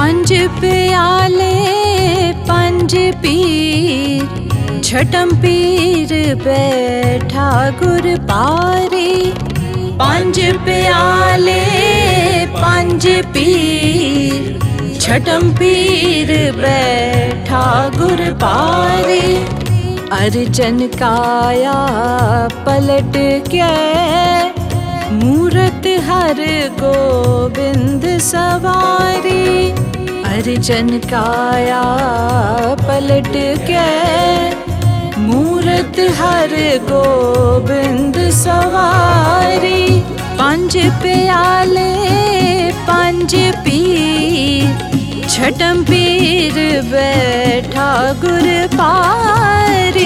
पंज प्याले पंज पीर, छठम पीर बैठा गुर पारे। पंज प्याले पंज पीर, छठम पीर बैठा गुर पारे। अर्जन काया पलट के, मूरत हर गोविंद सवारी। अर्जन काया पलट के, मूरत हर गोविंद सवारी। पंज प्याले पंज पीर, छठम पीर बैठा गुर पारे।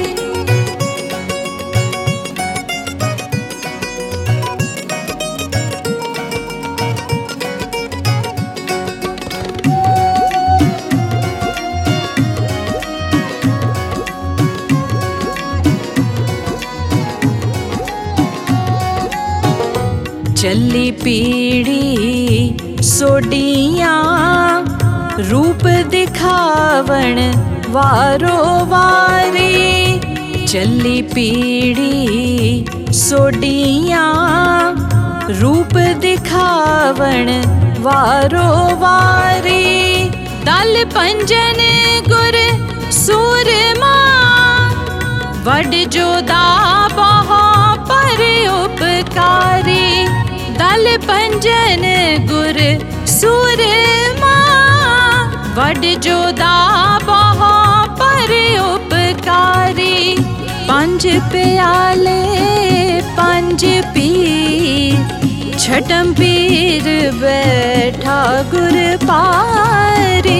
चली पीढ़ी सोडियां, रूप दिखावण वारो वारी। चली पीढ़ी सोडियां, रूप दिखावण वारो वारी। दल पंजन गुर सूरमा, वड जोदा बहु पर उपकारी। दल पंजन गुर सूरमा, वड जोदा बहु पर उपकारी। पंज प्याले पंज पीर, छठम पीर बैठा गुर पारे।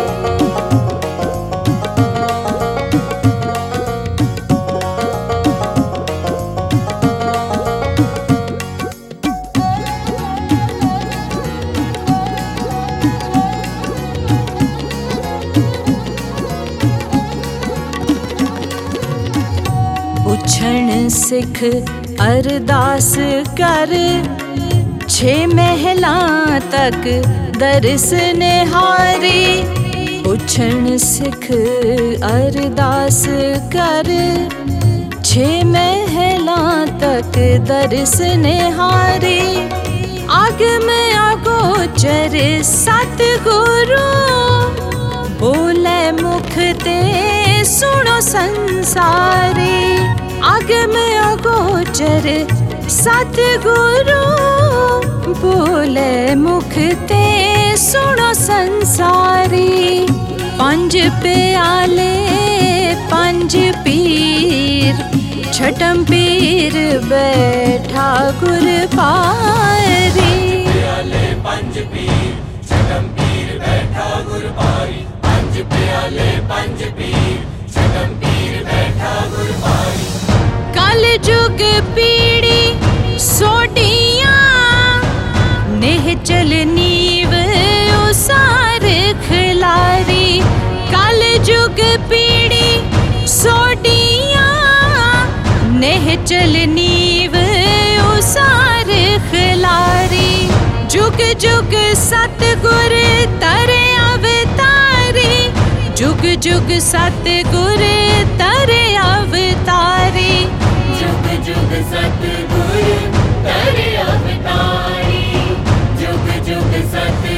उछण सिख अरदास कर, छे महला तक दर्स निहारी। उछण सिख अरदास कर, छे महला तक दर्स निहारी। आगम अगोचर सतगुरु, बोले मुख ते सुनो संसारी। आगम अगोचर सतगुरु, बोले मुख ते सुनो संसारी। पंज प्याले पंज पीर, छठम पीर बैठा गुर पारे। प्याले पंज पीर, छठम पीर बैठा गुर पारी। पंज प्याले पंज पीर, छठम पीर बैठा गुर पारी। कल जुग पीढ़ी सोडियां, निहचल नीव उसार खिलारी। कल जुग पीढ़ी सोडियां, निहचल नीव उसार खिलारी। जुग जुग सतगुर तरे अवतारी। जुग जुग सतगुर तरे अवतारी। जुग जुग सतगुर तरे अवतारी। जुग जुग सत